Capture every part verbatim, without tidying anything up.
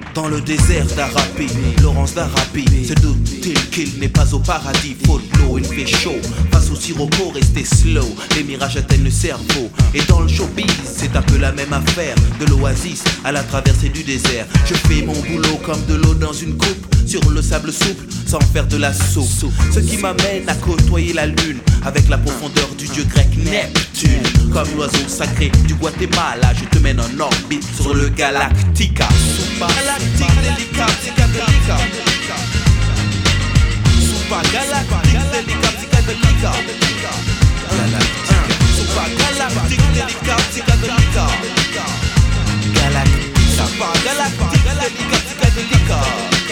Dans le désert d'Arabi, Laurence d'Arabi se doute-t-il qu'il n'est pas au paradis? Faute de l'eau, il fait chaud. Face au sirocco, restez slow. Les mirages atteignent le cerveau. Et dans le showbiz, c'est un peu la même affaire. De l'oasis à la traversée du désert. Je fais mon boulot comme de l'eau dans une coupe. Sur le sable souple, sans faire de la soupe. Ce qui m'amène à côtoyer la lune. Avec la profondeur du dieu grec Neptune. Comme l'oiseau sacré du Guatemala, je te mène en orbite sur le Galactica. Galactique, délicat, psychédélica. Super galactique, délicat, psychédélica. Galactica. Super galactique, délicat, psychédélica. Galactica. Super galactique, délicat, psychédélica.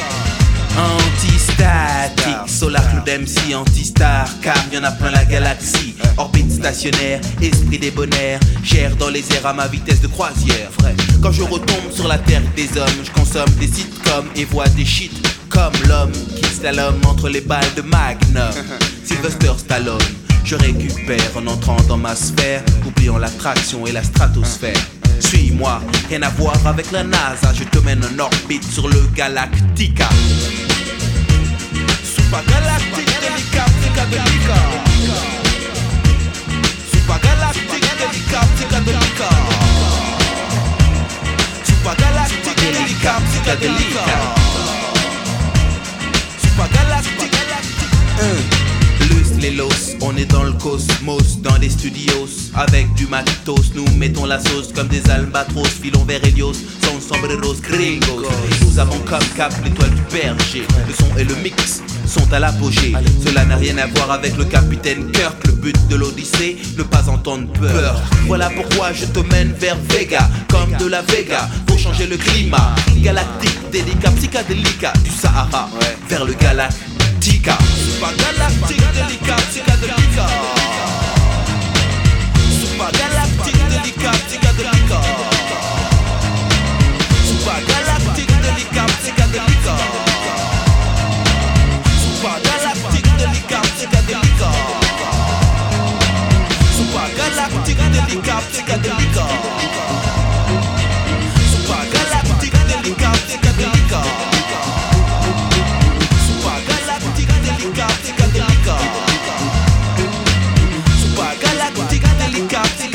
Antistatique, Solar Club M C, anti-star, car y'en a plein la galaxie. Orbite stationnaire, esprit débonnaire, gère dans les airs à ma vitesse de croisière. Vrai, quand je retombe sur la terre des hommes, je consomme des sitcoms et vois des shit comme l'homme qui slalome entre les balles de Magnum. Sylvester Stallone, je récupère en entrant dans ma sphère, oubliant l'attraction et la stratosphère. Suis-moi, rien à voir avec la NASA, je te mène en orbite sur le Galactica. Super galactique, délicat, psychédélica. Super galactique, délicat, psychédélica. Super galactique, délicat, psychédélica. Super galactique, les los, on est dans le cosmos, dans les studios, avec du matos, nous mettons la sauce comme des albatros, filons vers Helios, son sombreros gringos. Nous avons comme cap l'étoile du berger, le son et le mix sont à l'apogée. Cela n'a rien à voir avec le capitaine Kirk, le but de l'Odyssée, ne pas entendre peur. Voilà pourquoi je te mène vers Vega, comme de la Vega, pour changer le climat. Galactique, délicat, psychédélica, du Sahara vers le Galactica. Super galactique, délicat, psychédélica. Super galactique, délicat, psychédélica. Super galactique, délicat, psychédélica. Super galactique, délicat, psychédélica. Super galactique, délicat, psychédélica. Super galactique, délicat, psychédélica. Super galactique, délicat,